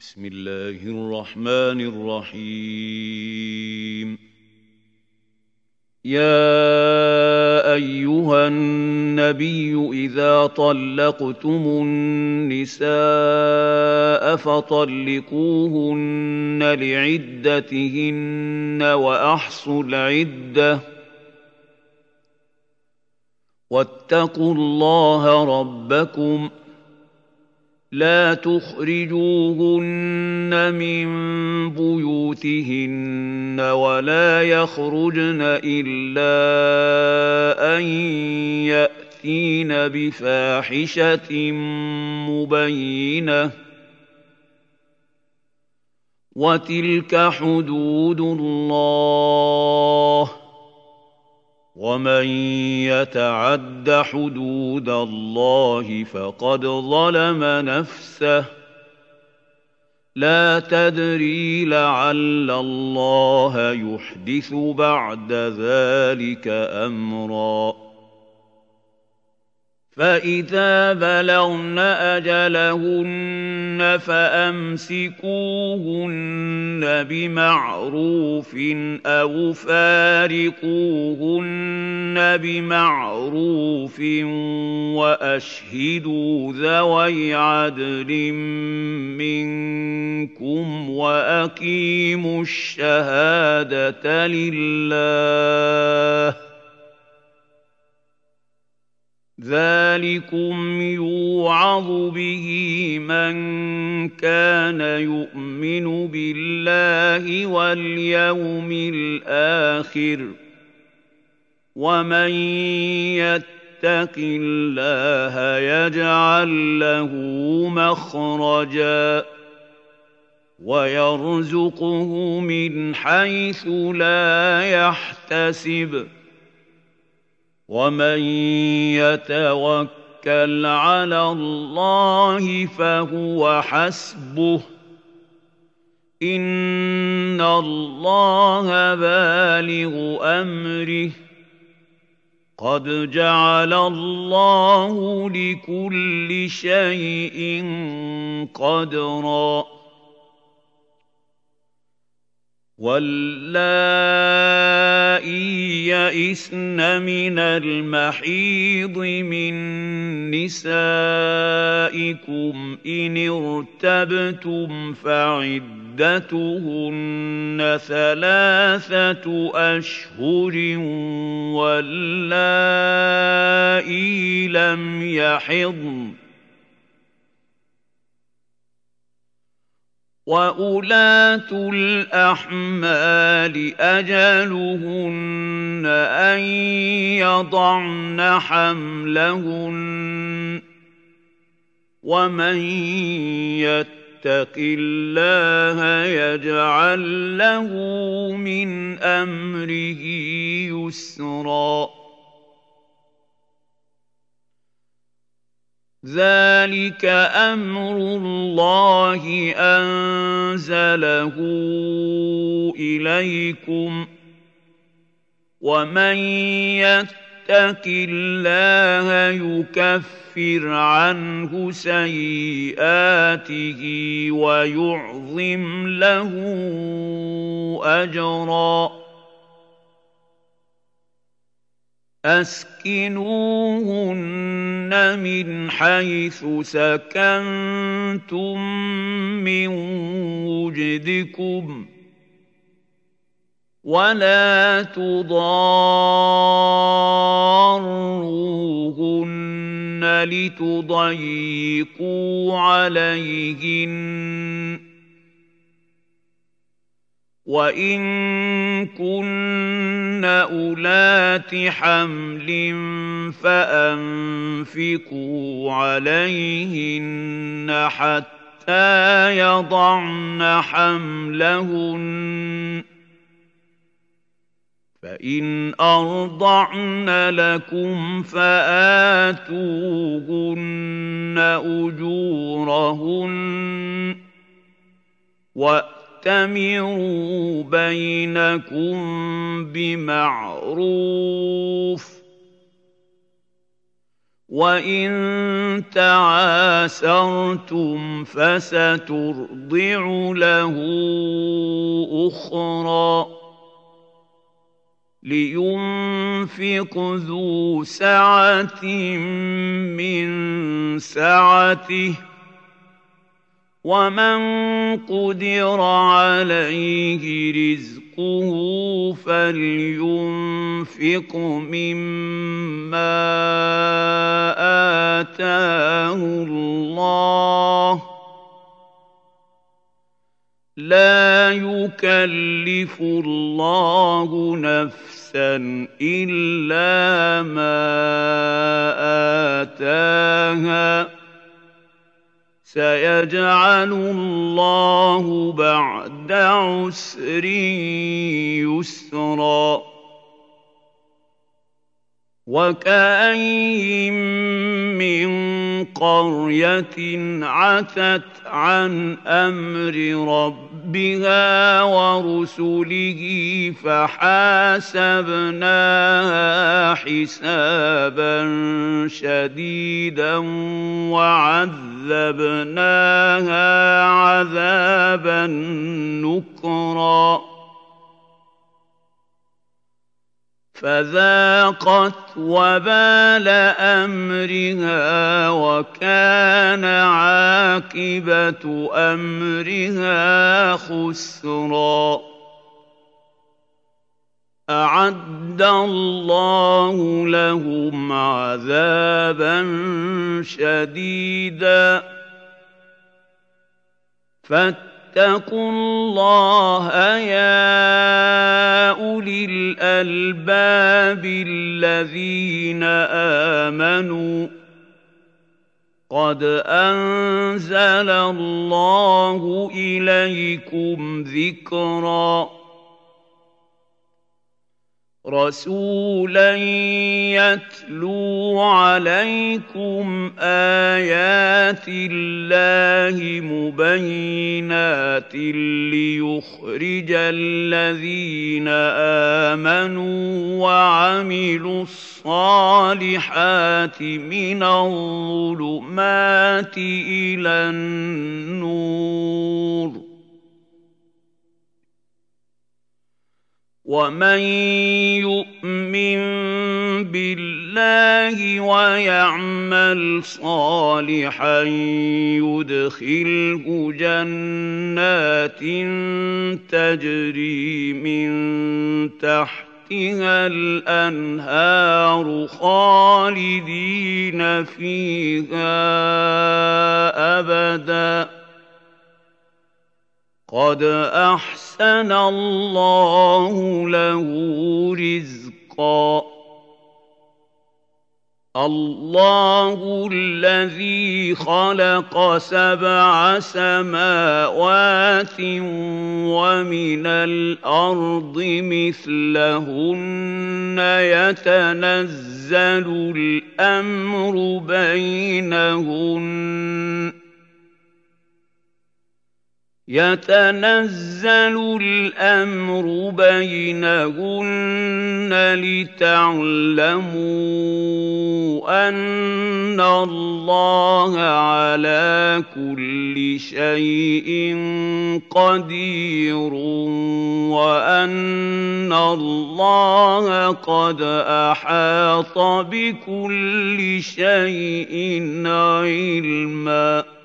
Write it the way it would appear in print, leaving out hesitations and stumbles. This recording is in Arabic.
بسم الله الرحمن الرحيم. يا أيها النبي إذا طلقتم النساء فطلقوهن لعدتهن وأحصوا العدة واتقوا الله ربكم لا تخرجوهن من بيوتهن ولا يخرجن إلا أن يأتين بفاحشة مبينة وتلك حدود الله ومن يتعد حدود الله فقد ظلم نفسه لا تدري لعل الله يحدث بعد ذلك أمرا فإذا بلغن أجلهن فأمسكوهن بمعروف أو فارقوهن بمعروف وأشهدوا ذوي عدل منكم وأقيموا الشهادة لله ذلكم يوعظ به من كان يؤمن بالله واليوم الآخر ومن يتق الله يجعل له مخرجا ويرزقه من حيث لا يحتسب ومن يتوكل على الله فهو حسبه إن الله بالغ أمره قد جعل الله لكل شيء قدرا واللائي يئسن من المحيض من نسائكم إن ارتبتم فعدتهن 3 أشهر واللائي لم يحضن وَأُولَاتُ الْأَحْمَالِ أَجَلُهُنَّ أَن يَضَعْنَ حَمْلَهُنَّ ۚ وَمَن يَتَّقِ اللَّهَ يَجْعَل لَّهُ مِنْ أَمْرِهِ يُسْرًا ذَلِكَ أَمْرُ اللَّهِ أَنزَلَهُ إِلَيْكُمْ ۚ وَمَن يَتَّقِ اللَّهَ يُكَفِّرْ عَنْهُ سَيِّئَاتِهِ وَيُعْظِمْ لَهُ أَجْرًا أَسْكِنُوهُنَّ مِنْ حَيْثُ سَكَنتُم مِّن وُجْدِكُمْ وَلَا تُضَارُّوهُنَّ لِتُضَيِّقُوا عَلَيْهِنَّ وَإِن كُنَّ أُولَاتِ حَمْلٍ فَأَنفِقُوا عَلَيْهِنَّ حَتَّىٰ يَضَعْنَ حَمْلَهُنَّ ۚ فَإِنْ أَرْضَعْنَ لَكُمْ فَآتُوهُنَّ أُجُورَهُنَّ وَأْتَمِرُوا بَيْنَكُم بِمَعْرُوفٍ وَإِن تَعَاسَرْتُمْ فَسَتُرْضِعُ لَهُ أُخْرَىٰ لِيُنفِقْ ذُو سَعَةٍ مِّن سَعَتِهِ ۖ وَمَن قُدِرَ عَلَيْهِ رِزْقُهُ فَلْيُنفِقْ مِمَّا آتَاهُ اللَّهُ ۚ لَا يُكَلِّفُ اللَّهُ نَفْسًا إِلَّا مَا آتَاهَا ۚ سَيَجْعَلُ اللَّهُ بَعْدَ عُسْرٍ يُسْرًا وَكَأَيِّن مِّن قَرْيَةٍ عَتَتْ عَنْ أَمْرِ رَبِّهَا وَرُسُلِهِ فَحَاسَبْنَاهَا حِسَابًا شَدِيدًا وَعَذَّبْنَاهَا عَذَابًا نُّكْرًا فَذَاقَتْ وَبَالَ أَمْرِهَا وَكَانَ عَاقِبَةُ أَمْرِهَا خُسْرًا أَعَدَّ اللَّهُ لَهُمْ عَذَابًا شَدِيدًا فَاتَّقُوا اللَّهَ يَا أُولِي الْأَلْبَابِ الَّذِينَ آمَنُوا قَدْ أَنزَلَ اللَّهُ إِلَيْكُمْ ذِكْرًا رَسُولًا يَتْلُو عَلَيْكُمْ آيَاتِ اللَّهِ مُبَيِّنَاتٍ لِّيُخْرِجَ الَّذِينَ آمَنُوا وَعَمِلُوا الصَّالِحَاتِ مِنَ الظُّلُمَاتِ إِلَى النُّورِ وَمَن يُؤْمِن بِاللَّهِ وَيَعْمَلْ صَالِحًا يُدْخِلْهُ جَنَّاتٍ تَجْرِي مِن تَحْتِهَا الْأَنْهَارُ خَالِدِينَ فِيهَا أَبَدًا ۖ قَدْ أَحْسَنَ اللَّهُ لَهُ رِزْقًا اللَّهُ الَّذِي خَلَقَ 7 سَمَاوَاتٍ وَمِنَ الْأَرْضِ مِثْلَهُنَّ يَتَنَزَّلُ الْأَمْرُ بَيْنَهُنَّ لِتَعْلَمُوا أَنَّ اللَّهَ عَلَىٰ كُلِّ شَيْءٍ قَدِيرٌ وَأَنَّ اللَّهَ قَدْ أَحَاطَ بِكُلِّ شَيْءٍ عِلْمًا